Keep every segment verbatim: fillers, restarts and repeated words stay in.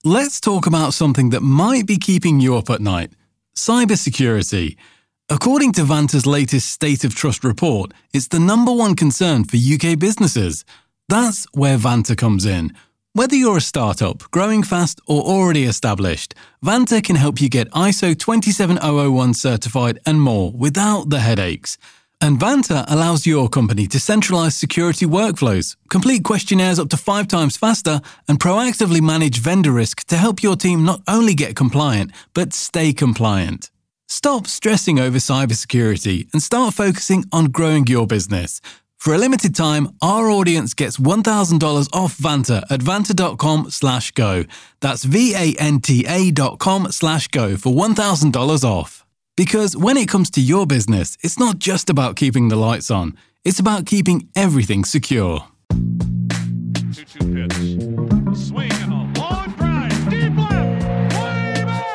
Let's talk about something that might be keeping you up at night: cybersecurity. According to Vanta's latest State of Trust report, it's the number one concern for U K businesses. That's where Vanta comes in. Whether you're a startup, growing fast, or already established, Vanta can help you get I S O twenty-seven thousand one certified and more without the headaches. And Vanta allows your company to centralize security workflows, complete questionnaires up to five times faster, and proactively manage vendor risk to help your team not only get compliant, but stay compliant. Stop stressing over cybersecurity and start focusing on growing your business. For a limited time, our audience gets one thousand dollars off Vanta at vanta.com slash go. That's V-A-N-T-A dot com slash go for one thousand dollars off. Because when it comes to your business, it's not just about keeping the lights on. It's about keeping everything secure. two two pitch. Swing and a long drive. Deep left. Way back.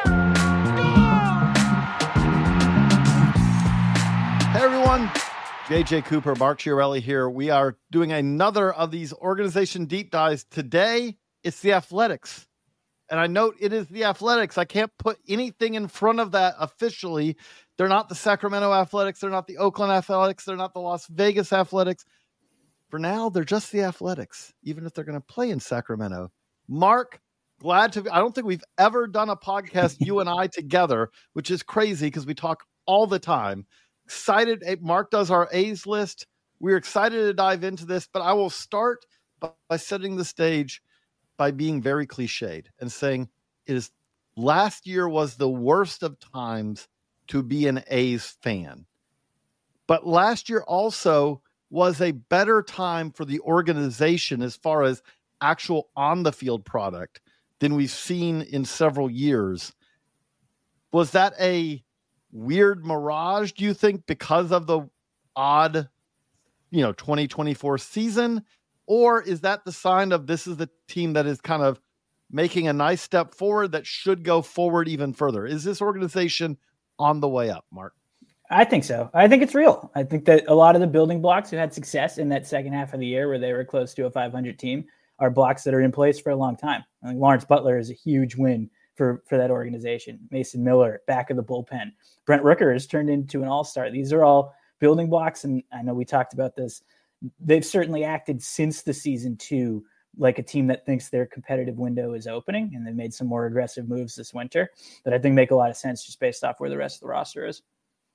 Gone! Hey, everyone. J J Cooper, Mark Chiarelli here. We are doing another of these organization deep dives. Today, it's the Athletics. And I note it is the Athletics. I can't put anything in front of that officially. They're not the Sacramento Athletics. They're not the Oakland Athletics. They're not the Las Vegas Athletics. For now, they're just the Athletics, even if they're going to play in Sacramento. Mark, glad to be. I don't think we've ever done a podcast, you and I together, which is crazy because we talk all the time. Excited. Mark does our A's list. We're excited to dive into this, but I will start by, by setting the stage by being very cliched and saying it is last year was the worst of times to be an A's fan. But last year also was a better time for the organization as far as actual on the field product than we've seen in several years. Was that a weird mirage, do you think, because of the odd, you know, twenty twenty-four season? Or is that the sign of this is the team that is kind of making a nice step forward that should go forward even further? Is this organization on the way up, Mark? I think so. I think it's real. I think that a lot of the building blocks who had success in that second half of the year where they were close to a five hundred team are blocks that are in place for a long time. I think Lawrence Butler is a huge win for, for that organization. Mason Miller, back of the bullpen. Brent Rooker has turned into an all-star. These are all building blocks, and I know we talked about this. They've certainly acted since the season two like a team that thinks their competitive window is opening, and they've made some more aggressive moves this winter that I think make a lot of sense just based off where the rest of the roster is.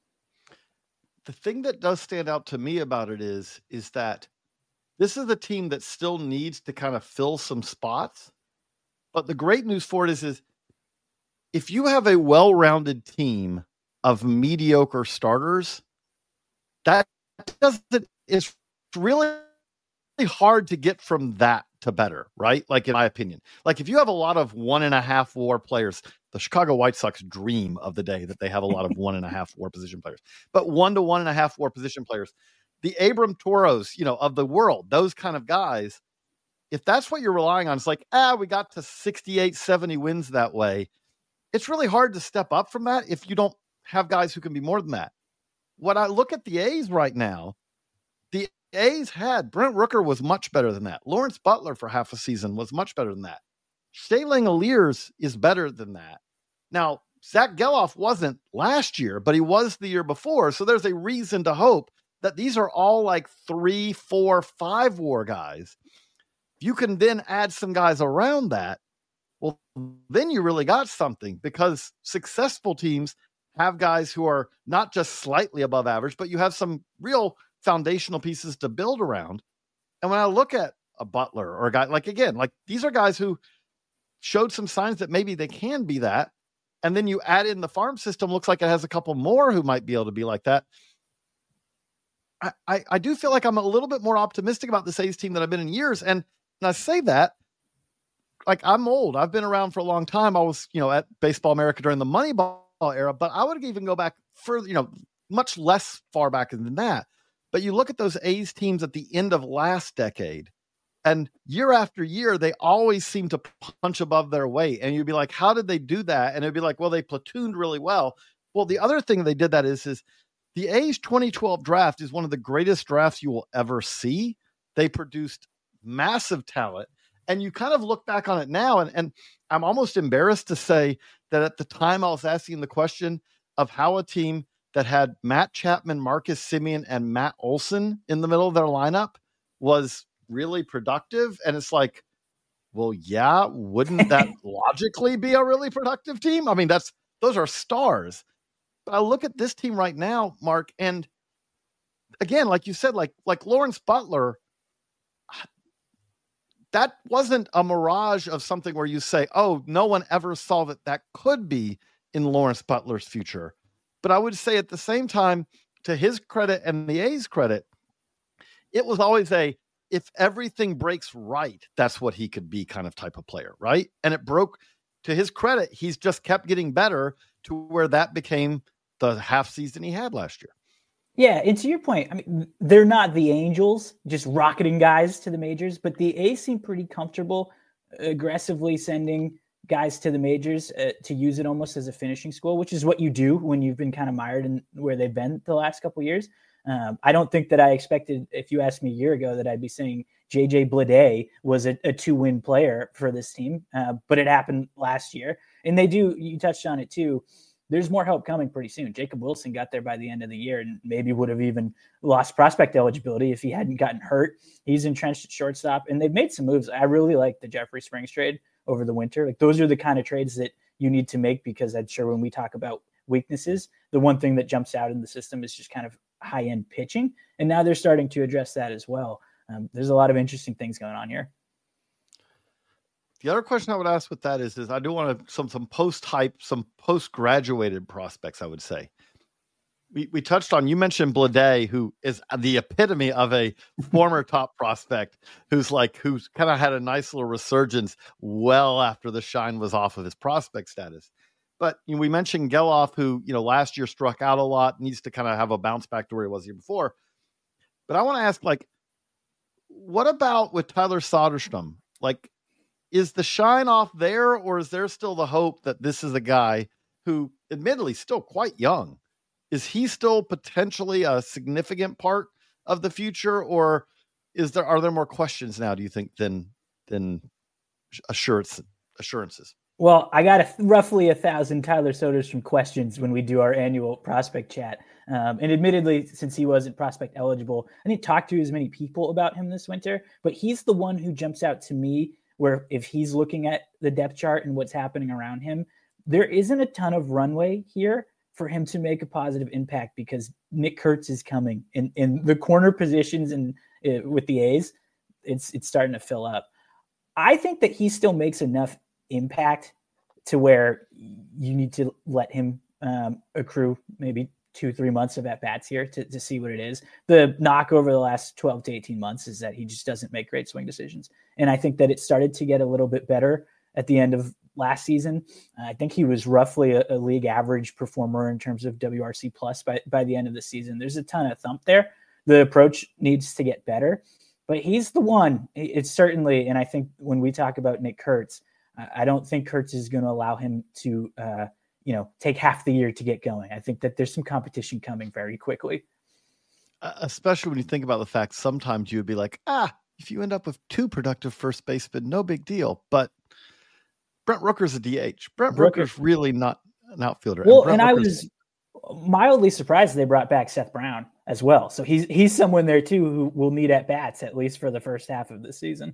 The thing that does stand out to me about it is, is that this is a team that still needs to kind of fill some spots. But the great news for it is, is if you have a well-rounded team of mediocre starters, that doesn't, it's really hard to get from that to better, right? Like, in my opinion, like if you have a lot of one and a half war players, the Chicago White Sox dream of the day that they have a lot of one and a half war position players, but one to one and a half war position players, the Abram Toros, you know, of the world, those kind of guys, if that's what you're relying on, it's like, ah, we got to sixty-eight, seventy wins that way. It's really hard to step up from that if you don't have guys who can be more than that. When I look at the A's right now, the A's had Brent Rooker was much better than that. Lawrence Butler for half a season was much better than that. Shea Langeliers is better than that. Now, Zach Geloff wasn't last year, but he was the year before. So there's a reason to hope that these are all like three, four, five war guys. You can then add some guys around that. Well, then you really got something, because successful teams have guys who are not just slightly above average, but you have some real foundational pieces to build around. And when I look at a Butler or a guy like, again, like these are guys who showed some signs that maybe they can be that. And then you add in the farm system, looks like it has a couple more who might be able to be like that. I, I, I do feel like I'm a little bit more optimistic about this A's team than I've been in years. And, and I say that, like, I'm old. I've been around for a long time. I was, you know, at Baseball America during the Moneyball era, but I would even go back further, you know, much less far back than that. But you look at those A's teams at the end of last decade, and year after year, they always seem to punch above their weight. And you'd be like, how did they do that? And it'd be like, well, they platooned really well. Well, the other thing they did that is, is the A's twenty twelve draft is one of the greatest drafts you will ever see. They produced massive talent. And you kind of look back on it now, and, and I'm almost embarrassed to say that at the time I was asking the question of how a team that had Matt Chapman, Marcus Semien, and Matt Olson in the middle of their lineup was really productive. And it's like, well, yeah, wouldn't that logically be a really productive team? I mean, that's those are stars. But I look at this team right now, Mark, and again, like you said, like like Lawrence Butler, that wasn't a mirage of something where you say, oh, no one ever saw that that could be in Lawrence Butler's future. But I would say at the same time, to his credit and the A's credit, it was always a, if everything breaks right, that's what he could be kind of type of player, right? And it broke. To his credit, he's just kept getting better to where that became the half season he had last year. Yeah, and to your point, I mean, they're not the Angels just rocketing guys to the majors, but the A's seem pretty comfortable aggressively sending guys to the majors uh, to use it almost as a finishing school, which is what you do when you've been kind of mired in where they've been the last couple of years. Um, I don't think that I expected, if you asked me a year ago, that I'd be saying J J Bleday was a, a two-win player for this team, uh, but it happened last year. And they do, you touched on it too, there's more help coming pretty soon. Jacob Wilson got there by the end of the year and maybe would have even lost prospect eligibility if he hadn't gotten hurt. He's entrenched at shortstop, and they've made some moves. I really like the Jeffrey Springs trade over the winter. Like, those are the kind of trades that you need to make, because I'm sure when we talk about weaknesses, the one thing that jumps out in the system is just kind of high-end pitching. And now they're starting to address that as well. Um, there's a lot of interesting things going on here. The other question I would ask with that is, is I do want to, some, some post-hype, some post-graduated prospects, I would say. We we touched on, you mentioned Bleday, who is the epitome of a former top prospect who's like, who's kind of had a nice little resurgence well after the shine was off of his prospect status. But you know, we mentioned Geloff, who, you know, last year struck out a lot, needs to kind of have a bounce back to where he was the year before. But I want to ask, like, what about with Tyler Soderstrom? Like, is the shine off there, or is there still the hope that this is a guy who, admittedly, still quite young? Is he still potentially a significant part of the future, or is there are there more questions now, do you think, than than assurance, assurances? Well, I got a, roughly a thousand Tyler Soderstrom questions when we do our annual prospect chat. Um, and admittedly, since he wasn't prospect eligible, I didn't talk to as many people about him this winter, but he's the one who jumps out to me, where if he's looking at the depth chart and what's happening around him, there isn't a ton of runway here for him to make a positive impact, because Nick Kurtz is coming in, in the corner positions and uh, with the A's, it's, it's starting to fill up. I think that he still makes enough impact to where you need to let him um, accrue maybe two, three months of at-bats here to, to see what it is. The knock over the last twelve to eighteen months is that he just doesn't make great swing decisions. And I think that it started to get a little bit better at the end of last season. Uh, I think he was roughly a, a league average performer in terms of W R C plus by, by the end of the season. There's a ton of thump there. The approach needs to get better, but he's the one. It's certainly, and I think when we talk about Nick Kurtz, I don't think Kurtz is going to allow him to, uh, you know, take half the year to get going. I think that there's some competition coming very quickly. Uh, especially when you think about the fact sometimes you would be like, ah, if you end up with two productive first basemen, no big deal. But Brent Rooker's a D H. Brent Rooker. Rooker's really not an outfielder. Well, and, and I Rooker's... was mildly surprised they brought back Seth Brown as well. So he's he's someone there too who will need at bats at least for the first half of the season.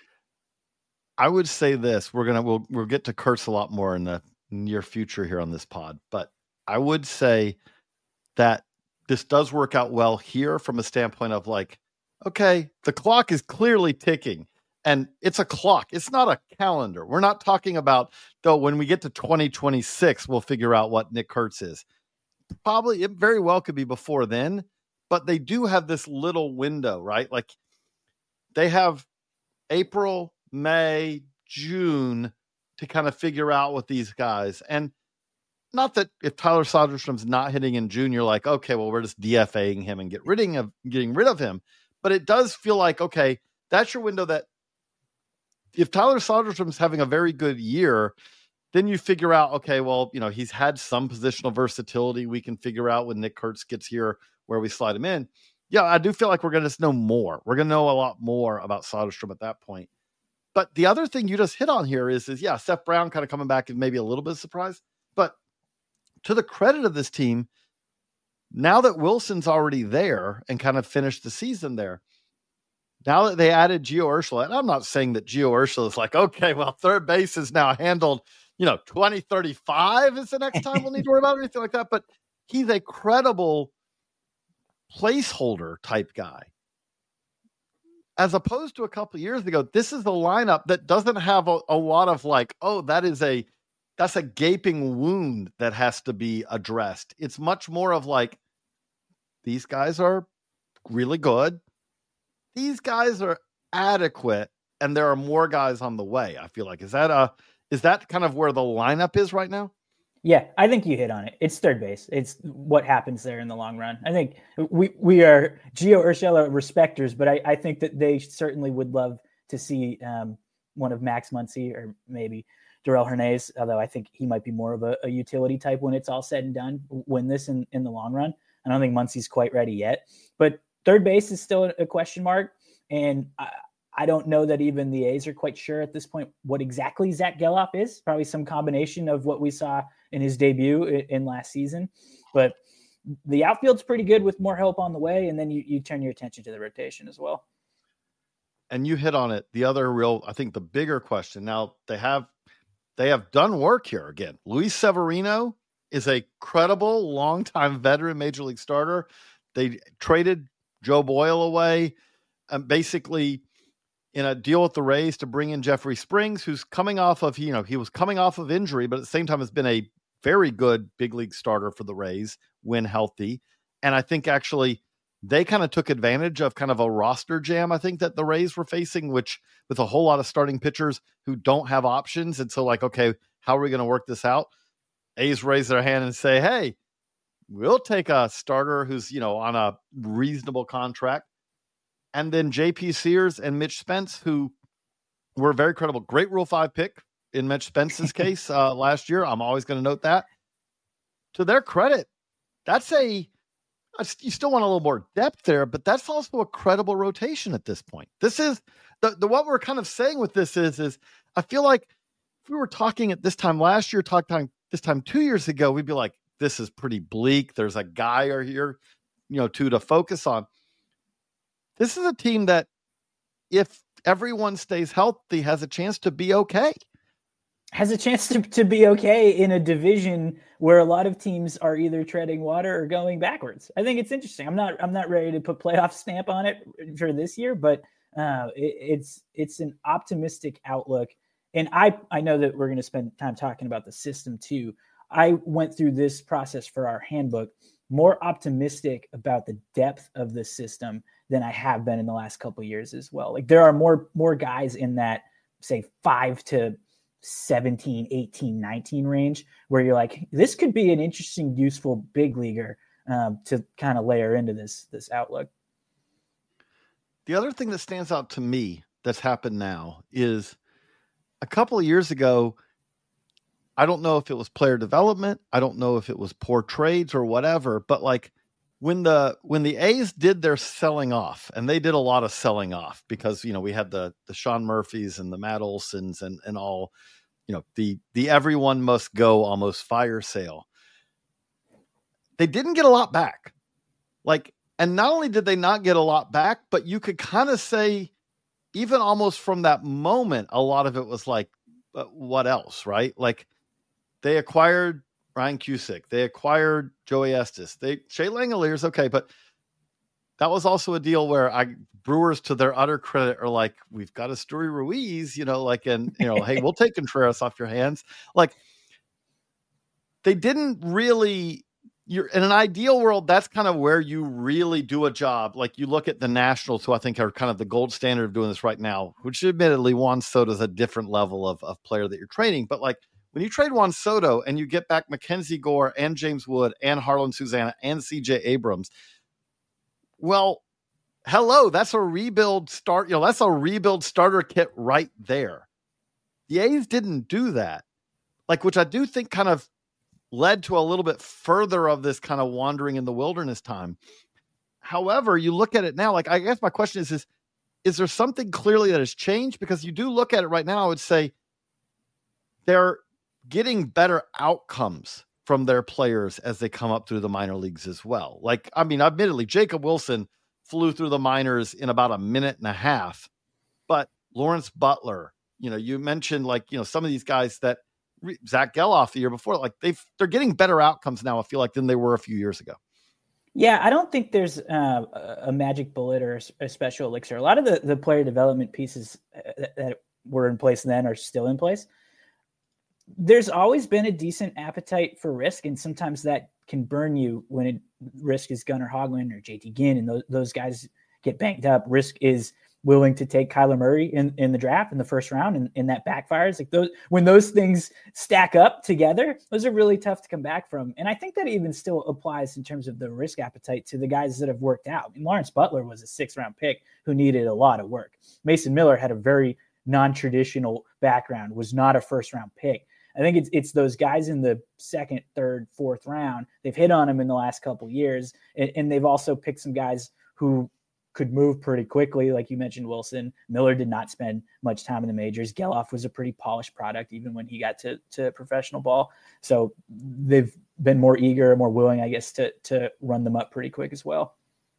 I would say this: we're gonna we'll we'll get to Kurtz a lot more in the near future here on this pod, but I would say that this does work out well here from a standpoint of like, okay, the clock is clearly ticking. And it's a clock. It's not a calendar. We're not talking about, though, when we get to twenty twenty-six, we'll figure out what Nick Kurtz is. Probably, it very well could be before then, but they do have this little window, right? Like they have April, May, June to kind of figure out with these guys. And not that if Tyler Soderstrom's not hitting in June, you're like, okay, well, we're just DFAing him and get rid of, getting rid of him. But it does feel like, okay, that's your window that, if Tyler Soderstrom's having a very good year, then you figure out, okay, well, you know, he's had some positional versatility. We can figure out when Nick Kurtz gets here where we slide him in. Yeah, I do feel like we're going to know more. We're going to know a lot more about Soderstrom at that point. But the other thing you just hit on here is, is yeah, Seth Brown kind of coming back and maybe a little bit of surprise. But to the credit of this team, now that Wilson's already there and kind of finished the season there, now that they added Gio Urshela, and I'm not saying that Gio Urshela is like, okay, well, third base is now handled, you know, twenty thirty-five is the next time we'll need to worry about anything like that. But he's a credible placeholder type guy. As opposed to a couple of years ago, this is the lineup that doesn't have a, a lot of like, oh, that is a, that's a gaping wound that has to be addressed. It's much more of like, these guys are really good. These guys are adequate, and there are more guys on the way. I feel like, is that a, is that kind of where the lineup is right now? Yeah, I think you hit on it. It's third base. It's what happens there in the long run. I think we we are Gio Urshela respecters, but I, I think that they certainly would love to see um, one of Max Muncy or maybe Darrell Hernandez, although I think he might be more of a, a utility type when it's all said and done, win this in, in the long run. I don't think Muncy's quite ready yet. But third base is still a question mark, and I, I don't know that even the A's are quite sure at this point what exactly Zach Gelof is. Probably some combination of what we saw in his debut in, in last season. But the outfield's pretty good with more help on the way, and then you, you turn your attention to the rotation as well. And you hit on it. The other real, I think the bigger question, now they have they have done work here again. Luis Severino is a credible, longtime veteran major league starter. They traded Joe Boyle away, and basically in a deal with the Rays to bring in Jeffrey Springs, who's coming off of, you know, he was coming off of injury, but at the same time has been a very good big league starter for the Rays when healthy. And I think actually they kind of took advantage of kind of a roster jam, I think, that the Rays were facing, which with a whole lot of starting pitchers who don't have options. And so like, okay, how are we going to work this out? A's raise their hand and say, hey, we'll take a starter who's, you know, on a reasonable contract. And then J P Sears and Mitch Spence, who were very credible. Great Rule five pick in Mitch Spence's case uh, last year. I'm always going to note that. To their credit, that's a, you still want a little more depth there, but that's also a credible rotation at this point. This is, the, the what we're kind of saying with this is, is I feel like if we were talking at this time last year, talking this time two years ago, we'd be like, this is pretty bleak. There's a guy or here, you know, two to focus on. This is a team that, if everyone stays healthy, has a chance to be okay. Has a chance to, to be okay in a division where a lot of teams are either treading water or going backwards. I think it's interesting. I'm not I'm not ready to put playoff stamp on it for this year, but uh, it, it's it's an optimistic outlook. And I, I know that we're going to spend time talking about the system too. I went through this process for our handbook, more optimistic about the depth of the system than I have been in the last couple of years as well. Like there are more, more guys in that, say, five to seventeen, eighteen, nineteen range where you're like, this could be an interesting, useful big leaguer um, to kind of layer into this, this outlook. The other thing that stands out to me that's happened now is a couple of years ago, I don't know if it was player development. I don't know if it was poor trades or whatever, but like when the, when the A's did their selling off, and they did a lot of selling off because, you know, we had the, the Sean Murphys and the Matt Olsons and, and all, you know, the, the everyone must go almost fire sale. They didn't get a lot back. Like, and not only did they not get a lot back, but you could kind of say, even almost from that moment, a lot of it was like, uh, what else, right? Like they acquired Ryan Cusick, they acquired Joey Estes, they Shea Langeliers, okay, but that was also a deal where I Brewers, to their utter credit, are like, we've got a Stewie Ruiz, you know, like, and you know, hey, we'll take Contreras off your hands. Like they didn't really. You're in an ideal world. That's kind of where you really do a job. Like you look at the Nationals, who I think are kind of the gold standard of doing this right now, which admittedly Juan Soto is a different level of, of player that you're trading. But like when you trade Juan Soto and you get back Mackenzie Gore and James Wood and Harlan Susanna and C J Abrams, well, hello, that's a rebuild start. You know, that's a rebuild starter kit right there. The A's didn't do that. Like, which I do think kind of led to a little bit further of this kind of wandering in the wilderness time. However, you look at it now, like, I guess my question is, is is there something clearly that has changed? Because you do look at it right now, I would say they're getting better outcomes from their players as they come up through the minor leagues as well. Like, I mean, admittedly, Jacob Wilson flew through the minors in about a minute and a half, but Lawrence Butler, you know, you mentioned like, you know, some of these guys that Zach Geloff the year before, like they've, they're getting better outcomes now, I feel like, than they were a few years ago. Yeah, I don't think there's uh, a magic bullet or a special elixir. A lot of the, the player development pieces that were in place then are still in place. There's always been a decent appetite for risk, and sometimes that can burn you when it, risk is Gunnar Hoglund or J T Ginn, and those, those guys get banged up. Risk is willing to take Kyler Murray in, in the draft in the first round, and, and that backfires. Like those, when those things stack up together, those are really tough to come back from. And I think that even still applies in terms of the risk appetite to the guys that have worked out. And Lawrence Butler was a sixth round pick who needed a lot of work. Mason Miller had a very non-traditional background, was not a first round pick. I think it's it's those guys in the second, third, fourth round. They've hit on them in the last couple of years, and, and they've also picked some guys who could move pretty quickly. Like you mentioned, Wilson. Miller did not spend much time in the majors. Geloff was a pretty polished product even when he got to, to professional ball. So they've been more eager, more willing, I guess, to to run them up pretty quick as well.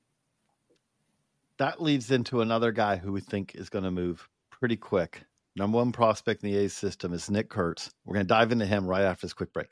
That leads into another guy who we think is going to move pretty quick. Number one prospect in the A's system is Nick Kurtz. We're going to dive into him right after this quick break.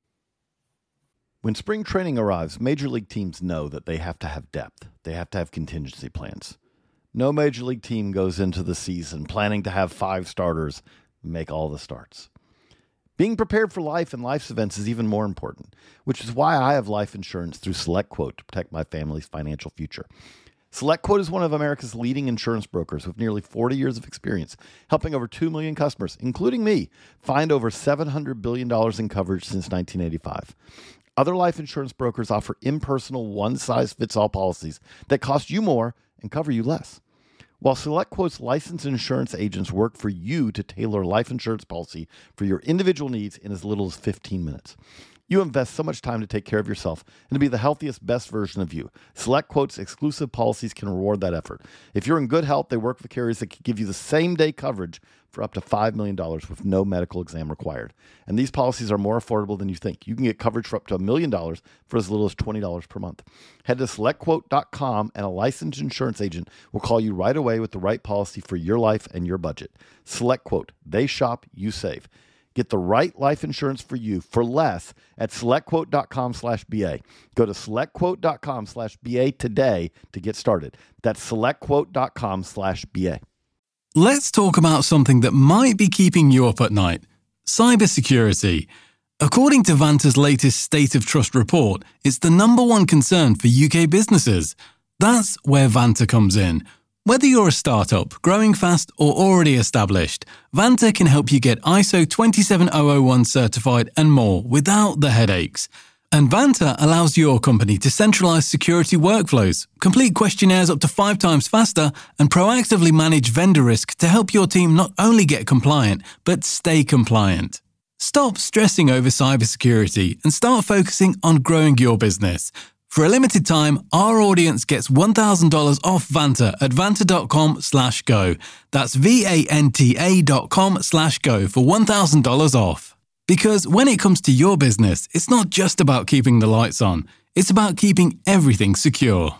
When spring training arrives, major league teams know that they have to have depth. They have to have contingency plans. No major league team goes into the season planning to have five starters make all the starts. Being prepared for life and life's events is even more important, which is why I have life insurance through SelectQuote to protect my family's financial future. SelectQuote is one of America's leading insurance brokers with nearly forty years of experience, helping over two million customers, including me, find over seven hundred billion dollars in coverage since nineteen eighty-five. Other life insurance brokers offer impersonal, one-size-fits-all policies that cost you more and cover you less. While SelectQuote's licensed insurance agents work for you to tailor a life insurance policy for your individual needs in as little as fifteen minutes. You invest so much time to take care of yourself and to be the healthiest, best version of you. SelectQuote's exclusive policies can reward that effort. If you're in good health, they work with carriers that can give you the same-day coverage for up to five million dollars with no medical exam required. And these policies are more affordable than you think. You can get coverage for up to a million dollars for as little as twenty dollars per month. Head to select quote dot com and a licensed insurance agent will call you right away with the right policy for your life and your budget. SelectQuote. They shop, you save. Get the right life insurance for you for less at selectquote dot com slash B A. Go to selectquote dot com slash B A today to get started. That's selectquote dot com slash B A. Let's talk about something that might be keeping you up at night: cybersecurity. According to Vanta's latest State of Trust report, it's the number one concern for U K businesses. That's where Vanta comes in. Whether you're a startup, growing fast, or already established, Vanta can help you get I S O twenty-seven thousand one certified and more without the headaches. And Vanta allows your company to centralize security workflows, complete questionnaires up to five times faster, and proactively manage vendor risk to help your team not only get compliant, but stay compliant. Stop stressing over cybersecurity and start focusing on growing your business. For a limited time, our audience gets one thousand dollars off Vanta at vanta.com slash go. That's V-A-N-T-A dot com slash go for one thousand dollars off. Because when it comes to your business, it's not just about keeping the lights on. It's about keeping everything secure.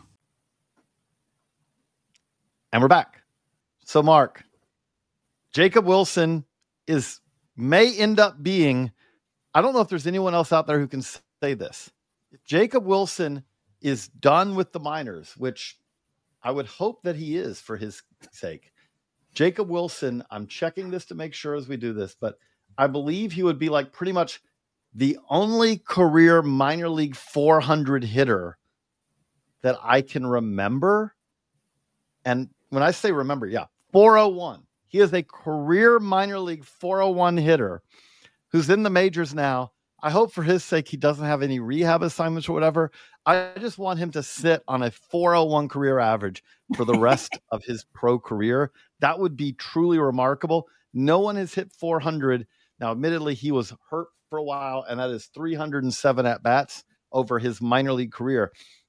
And we're back. So, Mark, Jacob Wilson is may end up being, I don't know if there's anyone else out there who can say this. If Jacob Wilson is done with the minors, which I would hope that he is for his sake, Jacob Wilson, I'm checking this to make sure as we do this, but I believe he would be like pretty much the only career minor league four hundred hitter that I can remember. And when I say remember, yeah, four oh one. He is a career minor league four oh one hitter who's in the majors now. I hope for his sake he doesn't have any rehab assignments or whatever. I just want him to sit on a four oh one career average for the rest of his pro career. That would be truly remarkable. No one has hit four hundred. Now, admittedly, he was hurt for a while, and that is three hundred seven at-bats over his minor league career.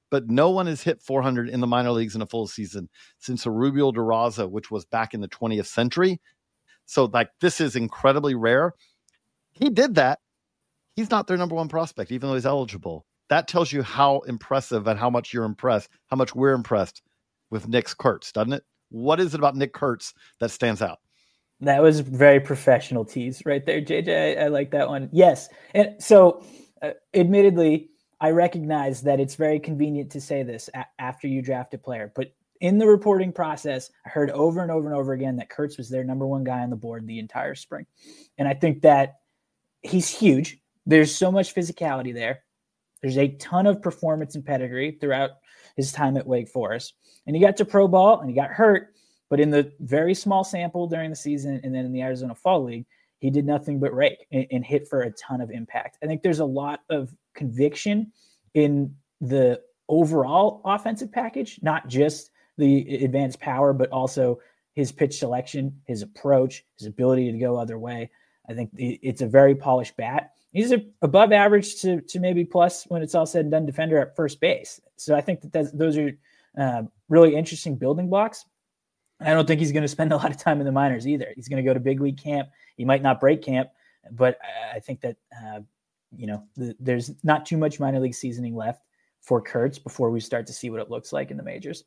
but no one has hit four hundred in the minor leagues in a full season since Arubio de Raza, which was back in the twentieth century. So like, this is incredibly rare. He did that. He's not their number one prospect, even though he's eligible. That tells you how impressive and how much you're impressed, how much we're impressed with Nick Kurtz, doesn't it? What is it about Nick Kurtz that stands out? That was very professional tease right there, J J. I, I like that one. Yes. And so uh, admittedly, I recognize that it's very convenient to say this a- after you draft a player, but in the reporting process, I heard over and over and over again that Kurtz was their number one guy on the board the entire spring. And I think that he's huge. There's so much physicality there. There's a ton of performance and pedigree throughout his time at Wake Forest. And he got to pro ball and he got hurt, but in the very small sample during the season and then in the Arizona Fall League, he did nothing but rake and, and hit for a ton of impact. I think there's a lot of conviction in the overall offensive package, not just the advanced power, but also his pitch selection, his approach, his ability to go other way. I think it's a very polished bat. He's a above average to, to maybe plus when it's all said and done defender at first base. So I think that that's, those are uh, really interesting building blocks. I don't think he's going to spend a lot of time in the minors either. He's going to go to big league camp. He might not break camp, but I think that, uh, you know, the, there's not too much minor league seasoning left for Kurtz before we start to see what it looks like in the majors.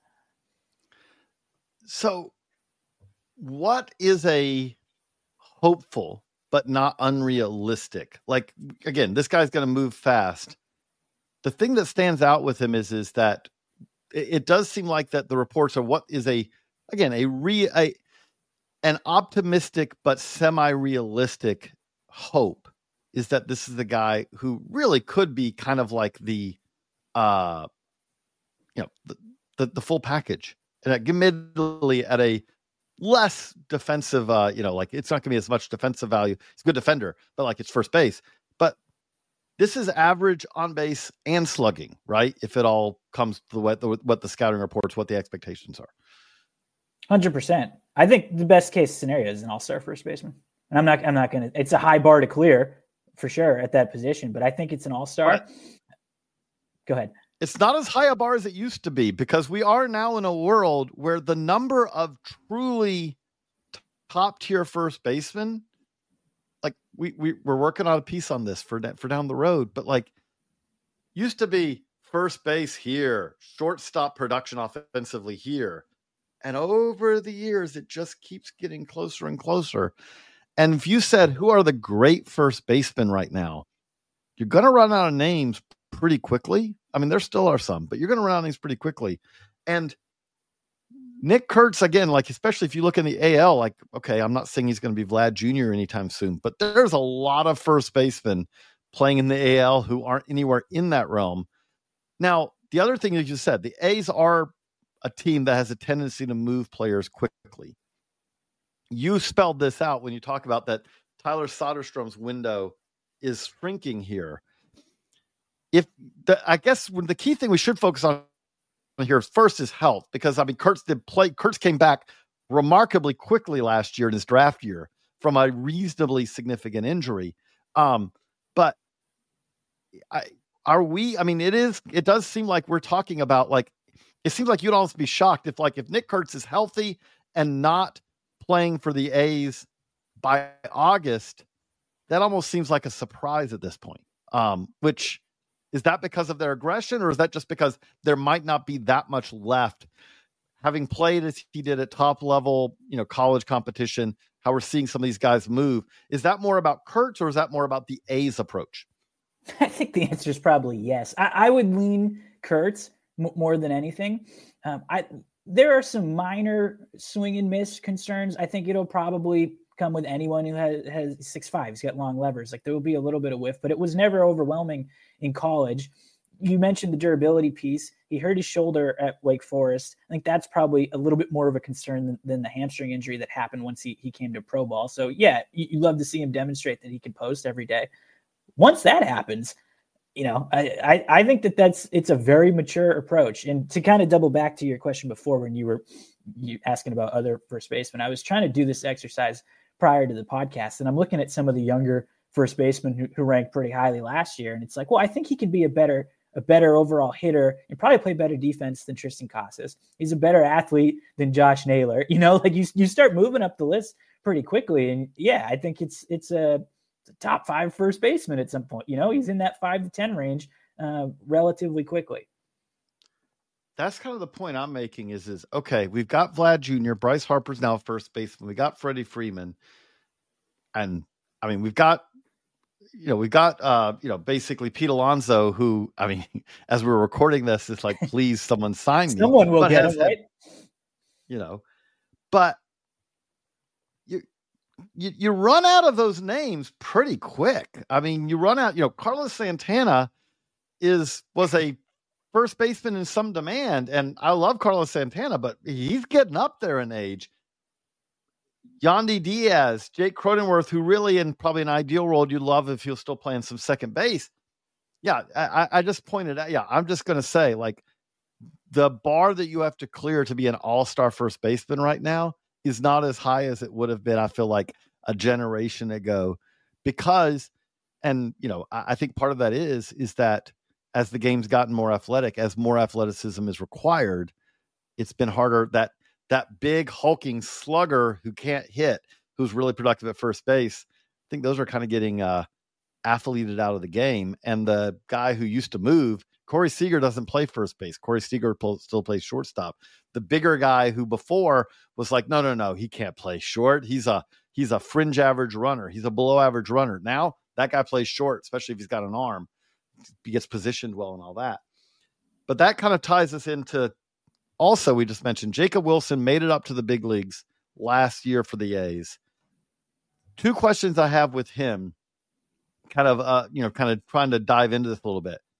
So what is a hopeful but not unrealistic? Like, again, this guy's going to move fast. The thing that stands out with him is, is that it, it does seem like that the reports are what is a, again, a re a, an optimistic but semi-realistic hope is that this is the guy who really could be kind of like the, uh, you know, the, the, the full package, and admittedly at a less defensive, uh, you know, like it's not going to be as much defensive value. He's a good defender, but like it's first base. But this is average on base and slugging, right? If it all comes to what the, what the scouting reports, what the expectations are. one hundred percent. I think the best case scenario is an all-star first baseman. And I'm not, I'm not going to, it's a high bar to clear for sure at that position, but I think it's an all-star. Right. Go ahead. It's not as high a bar as it used to be because we are now in a world where the number of truly top tier first basemen, like we, we we're working on a piece on this for for down the road, but like used to be first base here, shortstop production offensively here. And over the years, it just keeps getting closer and closer. And if you said, who are the great first basemen right now? You're going to run out of names pretty quickly. I mean, there still are some, but you're going to run out of names pretty quickly. And Nick Kurtz, again, like, especially if you look in the A L, like, okay, I'm not saying he's going to be Vlad Junior anytime soon, but there's a lot of first basemen playing in the A L who aren't anywhere in that realm. Now, the other thing that you said, the A's are a team that has a tendency to move players quickly. You spelled this out when you talk about that Tyler Soderstrom's window is shrinking here. If the, I guess when the key thing we should focus on here first is health, because I mean, Kurtz did play, Kurtz came back remarkably quickly last year in his draft year from a reasonably significant injury. Um, but I, are we, I mean, it is, it does seem like we're talking about like, it seems like you'd almost be shocked if like, if Nick Kurtz is healthy and not playing for the A's by August, that almost seems like a surprise at this point. Um, which is that because of their aggression, or is that just because there might not be that much left? Having played as he did at top level, you know, college competition, how we're seeing some of these guys move, is that more about Kurtz or is that more about the A's approach? I think the answer is probably yes. I, I would lean Kurtz m- more than anything. Um, I there are some minor swing and miss concerns. I think it'll probably come with anyone who has, has six five. He's got long levers. Like there will be a little bit of whiff, but it was never overwhelming in college. You mentioned the durability piece. He hurt his shoulder at Wake Forest. I think that's probably a little bit more of a concern than, than the hamstring injury that happened once he, he came to pro ball. So yeah, you, you love to see him demonstrate that he can post every day. Once that happens, you know, I, I, I think that that's, it's a very mature approach. And to kind of double back to your question before, when you were you asking about other first basemen, I was trying to do this exercise prior to the podcast, and I'm looking at some of the younger first basemen who, who ranked pretty highly last year. And it's like, well, I think he could be a better a better overall hitter and probably play better defense than Triston Casas. He's a better athlete than Josh Naylor. You know, like you, you start moving up the list pretty quickly. And yeah, I think it's, it's a, it's a top five first baseman at some point. You know, he's in that five to ten range uh, relatively quickly. That's kind of the point I'm making is, is okay, we've got Vlad Junior Bryce Harper's now first baseman. We got Freddie Freeman. And I mean, we've got, you know, we've got, uh, you know, basically Pete Alonso, who, I mean, as we're recording this, it's like, please, someone sign me. Someone will get him, right? You know, but you, you, you run out of those names pretty quick. I mean, you run out, you know, Carlos Santana is, was a first baseman in some demand. And I love Carlos Santana, but he's getting up there in age. Yandy Diaz, Jake Cronenworth, who really in probably an ideal world you'd love if he was still playing some second base. Yeah, I, I just pointed out. Yeah, I'm just going to say, like, the bar that you have to clear to be an all-star first baseman right now is not as high as it would have been, I feel like, a generation ago. Because, and, you know, I, I think part of that is, is that as the game's gotten more athletic, as more athleticism is required, it's been harder that that big hulking slugger who can't hit, who's really productive at first base. I think those are kind of getting uh, athleted out of the game. And the guy who used to move, Corey Seager, doesn't play first base. Corey Seager pl- still plays shortstop. The bigger guy who before was like, no, no, no, he can't play short. He's a, he's a fringe average runner. He's a below average runner. Now that guy plays short, especially if he's got an arm. He gets positioned well and all that. But that kind of ties us into, also, we just mentioned Jacob Wilson made it up to the big leagues last year for the A's. Two questions I have with him, kind of, uh, you know, kind of trying to dive into this a little bit.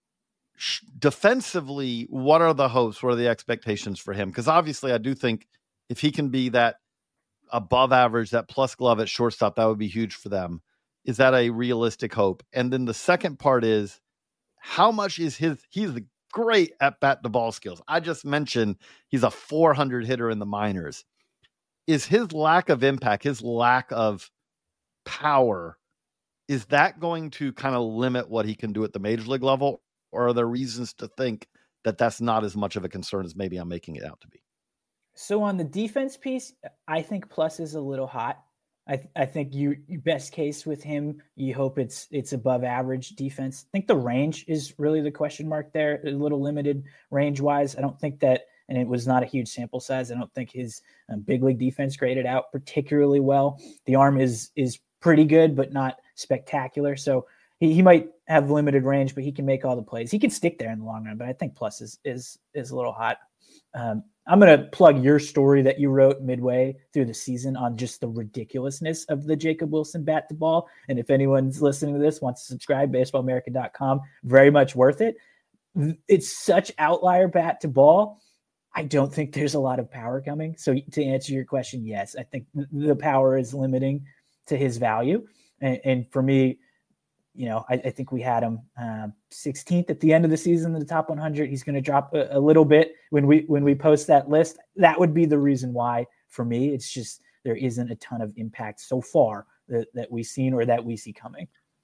Defensively, what are the hopes? What are the expectations for him? Because obviously, I do think if he can be that above average, that plus glove at shortstop, that would be huge for them. Is that a realistic hope? And then the second part is, how much is his, he's the great at bat to ball skills. I just mentioned he's a four hundred hitter in the minors. Is his lack of impact, his lack of power, is that going to kind of limit what he can do at the major league level? Or are there reasons to think that that's not as much of a concern as maybe I'm making it out to be? So on the defense piece, I think plus is a little hot. I, th- I think you, you best case with him, you hope it's it's above average defense. I think the range is really the question mark there, a little limited range wise. I don't think that, and it was not a huge sample size, I don't think his um, big league defense graded out particularly well. The arm is is pretty good, but not spectacular. So he, he might have limited range, but he can make all the plays. He can stick there in the long run, but I think plus is is is a little hot. Um, I'm going to plug your story that you wrote midway through the season on just the ridiculousness of the Jacob Wilson bat to ball. And if anyone's listening to this, wants to subscribe, baseball america dot com, very much worth it. It's such outlier bat to ball. I don't think there's a lot of power coming. So to answer your question, yes, I think the power is limiting to his value. And, and for me, you know, I, I think we had him uh, sixteenth at the end of the season in the top one hundred. He's going to drop a, a little bit when we when we post that list. That would be the reason why for me. It's just there isn't a ton of impact so far that, that we've seen or that we see coming.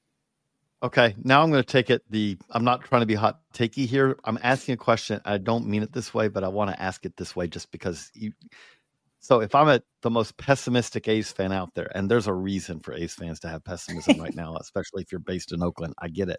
Okay, now I'm going to take it. The I'm not trying to be hot takey here. I'm asking a question. I don't mean it this way, but I want to ask it this way just because you. So if I'm a, the most pessimistic A's fan out there, and there's a reason for A's fans to have pessimism right now, especially if you're based in Oakland, I get it.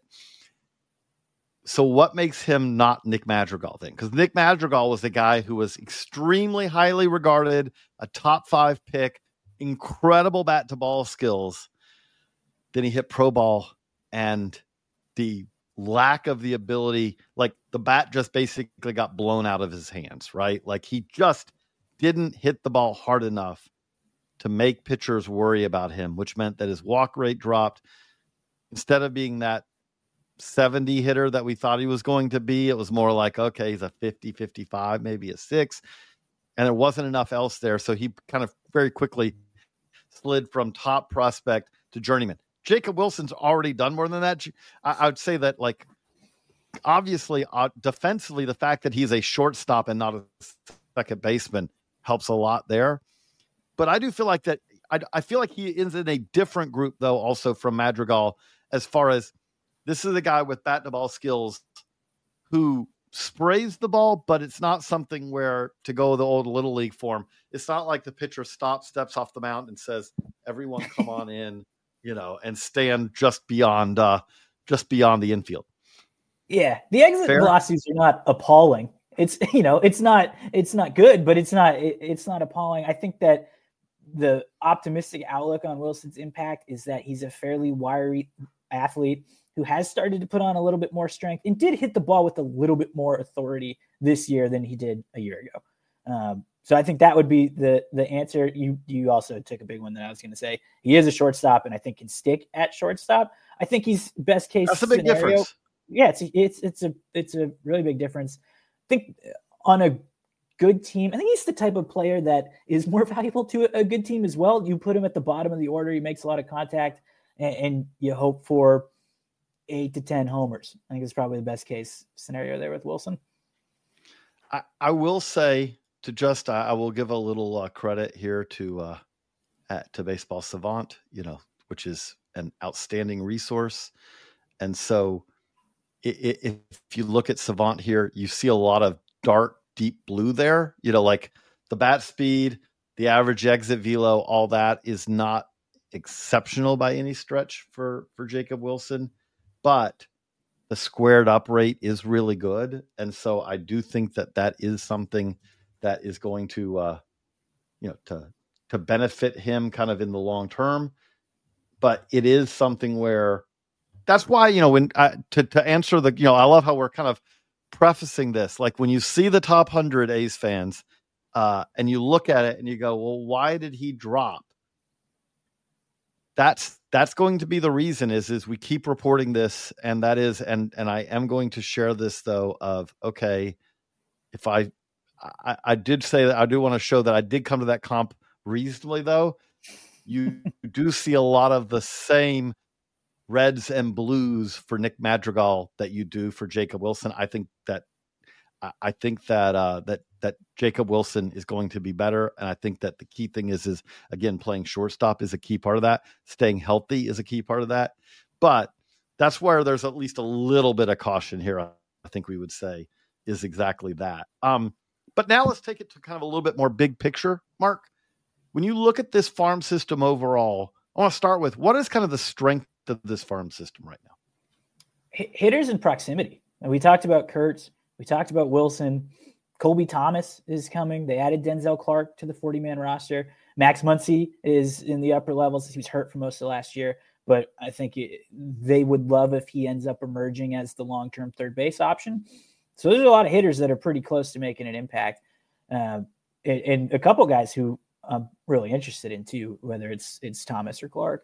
So what makes him not Nick Madrigal then? Because Nick Madrigal was the guy who was extremely highly regarded, a top five pick, incredible bat to ball skills. Then he hit pro ball, and the lack of the ability, like the bat just basically got blown out of his hands, right? Like he just didn't hit the ball hard enough to make pitchers worry about him, which meant that his walk rate dropped. Instead of being that seventy hitter that we thought he was going to be, it was more like, okay, he's a fifty, fifty-five, maybe a six. And there wasn't enough else there. So he kind of very quickly slid from top prospect to journeyman. Jacob Wilson's already done more than that. I, I would say that, like, obviously, uh, defensively, the fact that he's a shortstop and not a second baseman helps a lot there. But I do feel like that. I, I feel like he is in a different group, though, also from Madrigal, as far as this is a guy with bat to ball skills who sprays the ball, but it's not something where, to go the old Little League form, it's not like the pitcher stops, steps off the mound and says, everyone come on in, you know, and stand just beyond, uh, just beyond the infield. Yeah. The exit Fair? velocities are not appalling. It's, you know, it's not, it's not good, but it's not, it, it's not appalling. I think that the optimistic outlook on Wilson's impact is that he's a fairly wiry athlete who has started to put on a little bit more strength and did hit the ball with a little bit more authority this year than he did a year ago. Um, so I think that would be the the answer. You you also took a big one that I was going to say. He is a shortstop, and I think can stick at shortstop. I think he's best case That's a big scenario. difference. Yeah, it's it's it's a it's a really big difference. I think on a good team, I think he's the type of player that is more valuable to a good team as well. You put him at the bottom of the order, he makes a lot of contact, and, and you hope for eight to ten homers. I think it's probably the best case scenario there with Wilson. I, I will say to just, I, I will give a little uh, credit here to, uh, at, to Baseball Savant, you know, which is an outstanding resource. And so it, it, if you look at Savant here, you see a lot of dark, deep blue there, you know, like the bat speed, the average exit velo, all that is not exceptional by any stretch for, for Jacob Wilson. But the squared up rate is really good. And so I do think that that is something that is going to, uh, you know, to, to benefit him kind of in the long term. But it is something where that's why, you know, when I, to, to answer the, you know, I love how we're kind of prefacing this. Like when you see the top one hundred A's fans uh, and you look at it and you go, well, why did he drop? That's, that's going to be the reason is, is we keep reporting this. And that is, and, and I am going to share this though of, okay, if I, I, I did say that I do want to show that I did come to that comp reasonably though. You do see a lot of the same reds and blues for Nick Madrigal that you do for Jacob Wilson. I think that, I think that, uh, that, that Jacob Wilson is going to be better. And I think that the key thing is, is again, playing shortstop is a key part of that. Staying healthy is a key part of that. But that's where there's at least a little bit of caution here. I think we would say is exactly that. Um, but now let's take it to kind of a little bit more big picture, Mark. When you look at this farm system overall, I want to start with what is kind of the strength of this farm system right now? Hitters and proximity. And we talked about Kurtz. We talked about Wilson. Colby Thomas is coming. They added Denzel Clark to the forty-man roster. Max Muncy is in the upper levels. He was hurt for most of last year, but I think it, they would love if he ends up emerging as the long-term third base option. So there's a lot of hitters that are pretty close to making an impact. Uh, and, and a couple guys who I'm really interested in too, whether it's it's Thomas or Clark.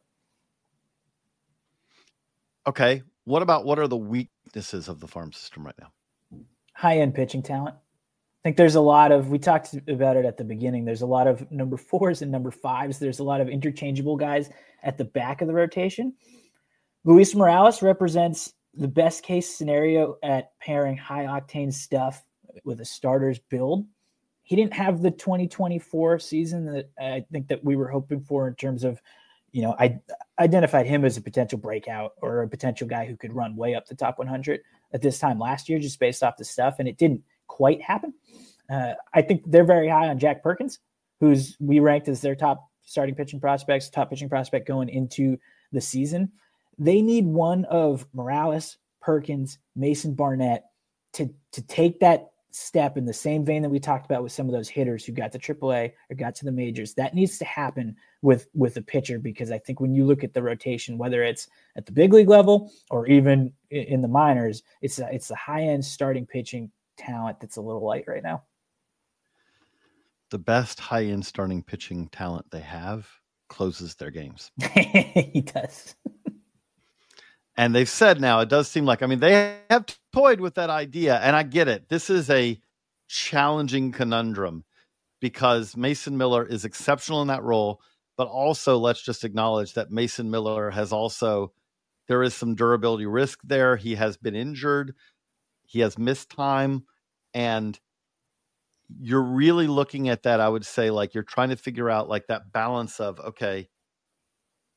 Okay. What about what are the weaknesses of the farm system right now? High-end pitching talent. I think there's a lot of, we talked about it at the beginning, there's a lot of number fours and number fives. There's a lot of interchangeable guys at the back of the rotation. Luis Morales represents the best case scenario at pairing high-octane stuff with a starter's build. He didn't have the twenty twenty-four season that I think that we were hoping for in terms of, you know, I identified him as a potential breakout or a potential guy who could run way up the top one hundred at this time last year, just based off the stuff. And it didn't quite happen. Uh, I think they're very high on Jack Perkins, who's we ranked as their top starting pitching prospects, top pitching prospect going into the season. They need one of Morales, Perkins, Mason Barnett to, to take that step in the same vein that we talked about with some of those hitters who got to triple A or got to the majors. That needs to happen with, with a pitcher, because I think when you look at the rotation, whether it's at the big league level or even in the minors, it's a, it's the high end starting pitching talent that's a little light right now. The best high end starting pitching talent they have closes their games. He does. And they've said now, it does seem like, I mean, they have toyed with that idea, and I get it. This is a challenging conundrum because Mason Miller is exceptional in that role, but also let's just acknowledge that Mason Miller has also, there is some durability risk there. He has been injured. He has missed time. And you're really looking at that, I would say, like you're trying to figure out like that balance of, okay,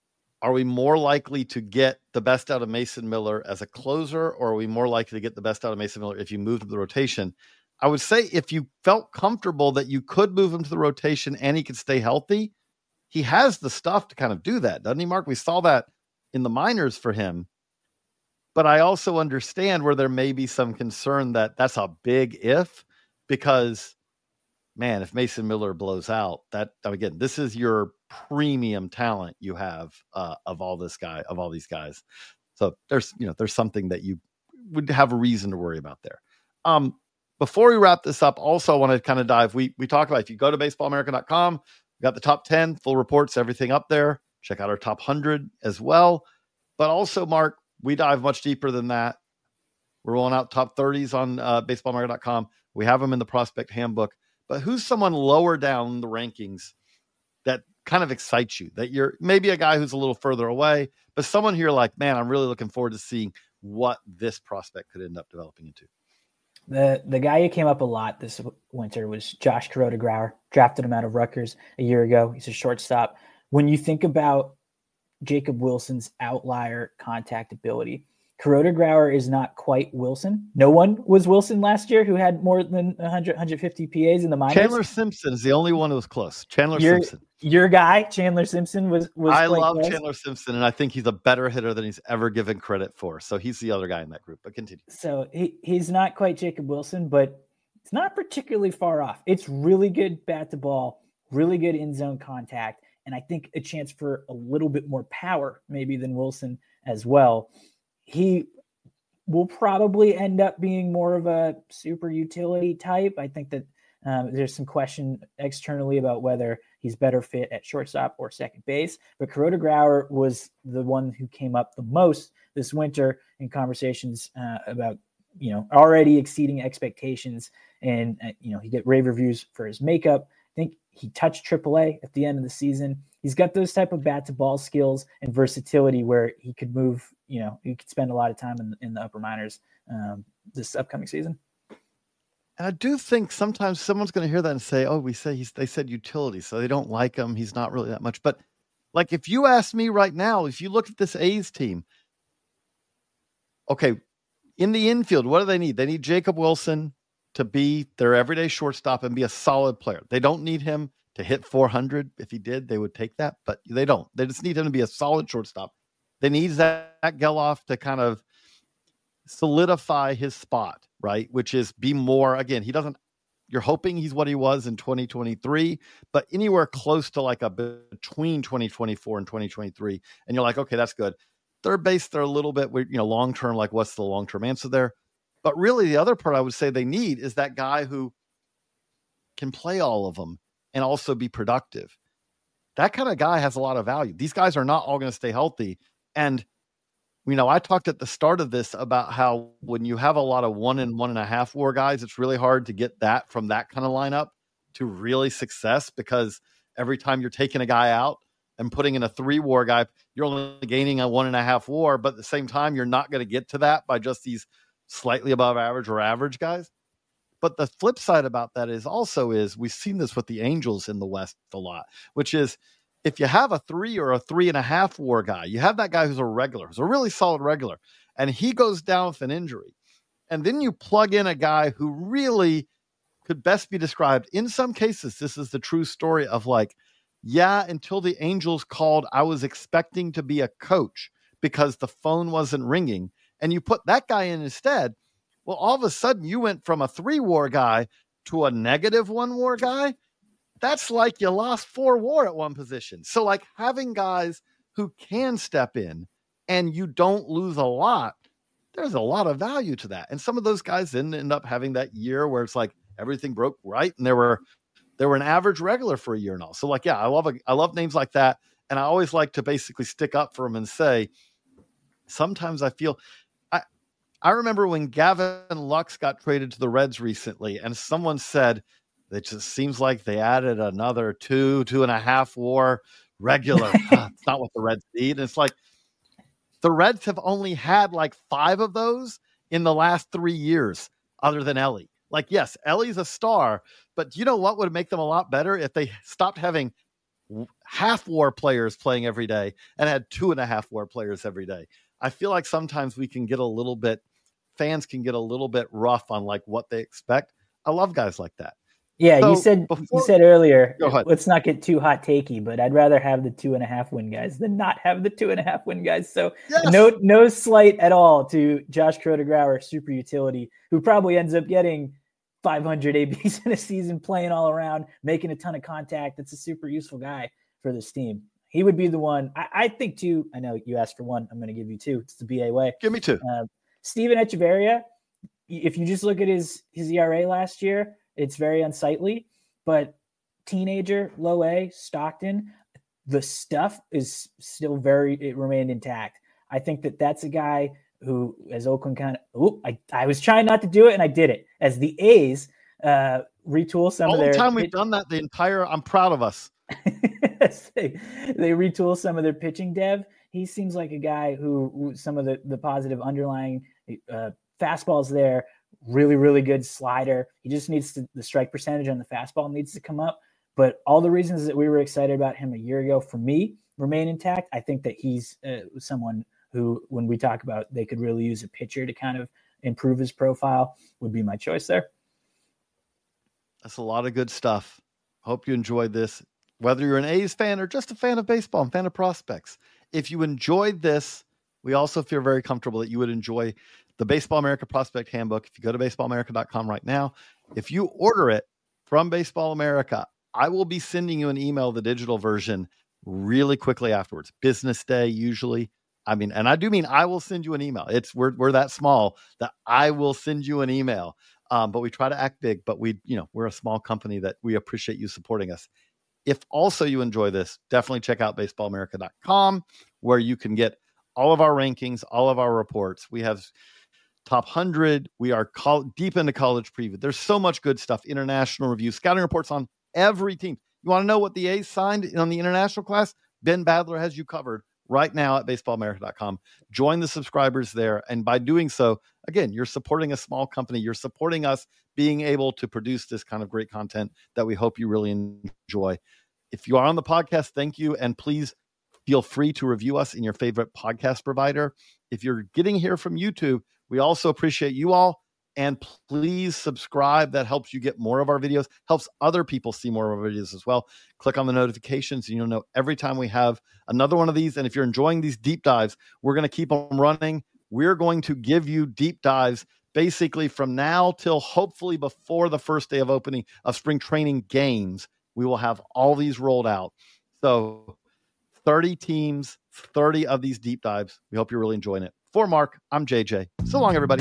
are we more likely to get the best out of Mason Miller as a closer, or are we more likely to get the best out of Mason Miller if you move to the rotation? I would say if you felt comfortable that you could move him to the rotation and he could stay healthy, he has the stuff to kind of do that, doesn't he, Mark? We saw that in the minors for him. But I also understand where there may be some concern that that's a big if, because, man, if Mason Miller blows out, that, again, this is your premium talent you have uh, of all this guy, of all these guys. So there's, you know, there's something that you would have a reason to worry about there. Um, before we wrap this up, also I want to kind of dive, we, we talk about, if you go to baseball america dot com, we got the top ten full reports, everything up there. Check out our top one hundred as well. But also, Mark, we dive much deeper than that. We're rolling out top thirties on uh, baseball america dot com. We have them in the prospect handbook. But who's someone lower down the rankings that kind of excites you, that you're maybe a guy who's a little further away, but someone here like, man, I'm really looking forward to seeing what this prospect could end up developing into? The the guy who came up a lot this winter was Josh Kuroda-Grauer. Drafted him out of Rutgers a year ago. He's a shortstop. When you think about Jacob Wilson's outlier contact ability, Kuroda-Grauer is not quite Wilson. No one was Wilson last year who had more than one hundred, one hundred fifty P As in the minors. Chandler Simpson is the only one who was close. Chandler your, Simpson. Your guy, Chandler Simpson, was, was I love close. Chandler Simpson, and I think he's a better hitter than he's ever given credit for. So he's the other guy in that group. But continue. So he, he's not quite Jacob Wilson, but it's not particularly far off. It's really good bat to ball, really good in-zone contact, and I think a chance for a little bit more power maybe than Wilson as well. He will probably end up being more of a super utility type. I think that um, there's some question externally about whether he's better fit at shortstop or second base. But Kuroda-Grauer was the one who came up the most this winter in conversations uh, about, you know, already exceeding expectations. And, uh, you know, he get rave reviews for his makeup. I think he touched triple A at the end of the season. He's got those type of bat to ball skills and versatility where he could move, you know, he could spend a lot of time in, in the upper minors um, this upcoming season. And I do think sometimes someone's going to hear that and say, oh, we say he's, they said utility, so they don't like him. He's not really that much. But like, if you ask me right now, if you look at this A's team, okay, in the infield, what do they need? They need Jacob Wilson to be their everyday shortstop and be a solid player. They don't need him to hit four hundred. If he did, they would take that, but they don't. They just need him to be a solid shortstop. They need Zach Geloff to kind of solidify his spot, right? Which is be more, again, he doesn't, you're hoping he's what he was in twenty twenty-three, but anywhere close to like a between twenty twenty-four and twenty twenty-three. And you're like, okay, that's good. Third base, they're a little bit, you know, long-term, like what's the long-term answer there? But really the other part I would say they need is that guy who can play all of them and also be productive. That kind of guy has a lot of value. These guys are not all going to stay healthy. And, you know, I talked at the start of this about how when you have a lot of one and one and a half war guys, it's really hard to get that from that kind of lineup to really success, because every time you're taking a guy out and putting in a three war guy, you're only gaining a one and a half war. But at the same time, you're not going to get to that by just these slightly above average or average guys. But the flip side about that is also is we've seen this with the Angels in the West a lot, which is if you have a three or a three and a half war guy, you have that guy who's a regular, who's a really solid regular, and he goes down with an injury. And then you plug in a guy who really could best be described. In some cases, this is the true story of like, yeah, until the Angels called, I was expecting to be a coach because the phone wasn't ringing. And you put that guy in instead. Well, all of a sudden you went from a three war guy to a negative one war guy. That's like you lost four war at one position. So like having guys who can step in and you don't lose a lot, there's a lot of value to that. And some of those guys then end up having that year where it's like everything broke right. And they were, they were an average regular for a year and all. So like, yeah, I love, a, I love names like that. And I always like to basically stick up for them and say, sometimes I feel, I remember when Gavin Lux got traded to the Reds recently, and someone said, it just seems like they added another two, two and a half war regular. uh, it's not what the Reds need. And it's like, the Reds have only had like five of those in the last three years, other than Ellie. Like, yes, Ellie's a star, but you know what would make them a lot better if they stopped having half war players playing every day and had two and a half war players every day. I feel like sometimes we can get a little bit, fans can get a little bit rough on like what they expect. I love guys like that. Yeah, so you said before, you said earlier, go ahead. Let's not get too hot takey, but I'd rather have the two and a half win guys than not have the two and a half win guys. So yes. no no slight at all to Josh Kroeter-Grauer, super utility, who probably ends up getting five hundred A Bs in a season, playing all around, making a ton of contact. That's a super useful guy for this team. He would be the one. I, I think two. I know you asked for one. I'm going to give you two. It's the B A way. Give me two. Uh, Steven Echeverria, if you just look at his his E R A last year, it's very unsightly. But teenager, low A, Stockton, the stuff is still very, it remained intact. I think that that's a guy who, as Oakland kind of, oh, I, I was trying not to do it and I did it. As the A's uh, retool some All of their. All the time we've it, done that, the entire, I'm proud of us. they, they retool some of their pitching dev. He seems like a guy who, who some of the, the positive underlying uh, fastballs there. Really, really good slider. He just needs to, the strike percentage on the fastball needs to come up. But all the reasons that we were excited about him a year ago, for me, remain intact. I think that he's uh, someone who, when we talk about they could really use a pitcher to kind of improve his profile, would be my choice there. That's a lot of good stuff. Hope you enjoyed this. Whether you're an A's fan or just a fan of baseball and fan of prospects, if you enjoyed this, we also feel very comfortable that you would enjoy the Baseball America Prospect Handbook. If you go to baseball america dot com right now, if you order it from Baseball America, I will be sending you an email, the digital version, really quickly afterwards. Business day, usually. I mean, and I do mean I will send you an email. It's we're we're that small that I will send you an email. Um, but we try to act big, but we, you know, we're a small company that we appreciate you supporting us. If also you enjoy this, definitely check out baseball america dot com, where you can get all of our rankings, all of our reports. We have top one hundred. We are col- deep into college preview. There's so much good stuff. International review, scouting reports on every team. You want to know what the A's signed on the international class? Ben Badler has you covered right now at baseball america dot com. Join the subscribers there. And by doing so, again, you're supporting a small company. You're supporting us being able to produce this kind of great content that we hope you really enjoy. If you are on the podcast, thank you. And please feel free to review us in your favorite podcast provider. If you're getting here from YouTube, we also appreciate you all. And please subscribe. That helps you get more of our videos, helps other people see more of our videos as well. Click on the notifications and you'll know every time we have another one of these. And if you're enjoying these deep dives, we're going to keep them running. We're going to give you deep dives basically from now till hopefully before the first day of opening of spring training games. We will have all these rolled out. So thirty teams, thirty of these deep dives. We hope you're really enjoying it. For Mark, I'm J J. So long, everybody.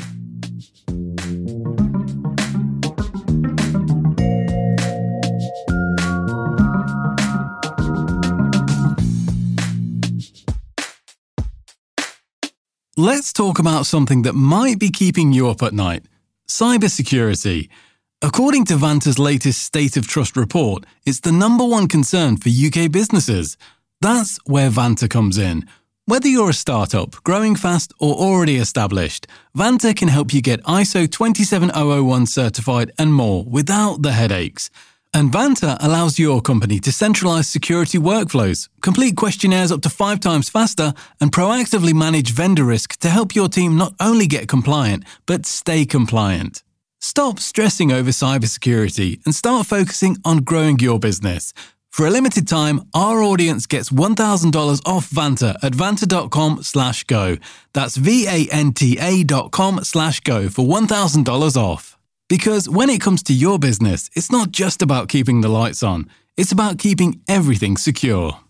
Let's talk about something that might be keeping you up at night: cybersecurity. According to Vanta's latest State of Trust report, it's the number one concern for U K businesses. That's where Vanta comes in. Whether you're a startup, growing fast, or already established, Vanta can help you get I S O twenty-seven thousand one certified and more without the headaches. And Vanta allows your company to centralize security workflows, complete questionnaires up to five times faster, and proactively manage vendor risk to help your team not only get compliant, but stay compliant. Stop stressing over cybersecurity and start focusing on growing your business. For a limited time, our audience gets one thousand dollars off Vanta at vanta.com slash go. That's V-A-N-T-A dot com slash go for one thousand dollars off. Because when it comes to your business, it's not just about keeping the lights on. It's about keeping everything secure.